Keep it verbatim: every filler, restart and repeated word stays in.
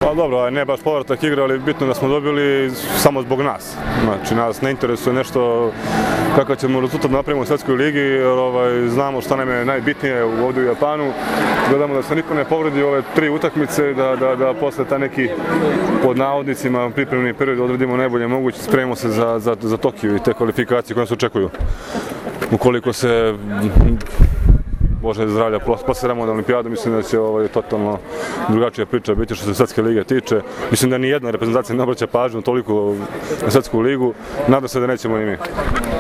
Pa dobro, ne baš povratak igre, ali bitno da smo dobili samo zbog nas. Znači, nas ne interesuje nešto kakav ćemo rezultat napravimo u Svetskoj ligi, jer ovaj, znamo šta nam je najbitnije ovdje u Japanu. Gledamo da se niko ne povredi ove tri utakmice, da, da, da posle ta neki, pod navodnicima, pripremni period odredimo najbolje moguće, spremimo se za, za, za Tokio i te kvalifikacije koje nas očekuju. Ukoliko se Bože zdravlja, plasiramo na olimpijadu, mislim da će ovaj, totalno drugačija priča biti što se Svetske lige tiče. Mislim da ni jedna reprezentacija ne obraća pažnju toliko na Svetsku ligu, nadam se da nećemo i mi.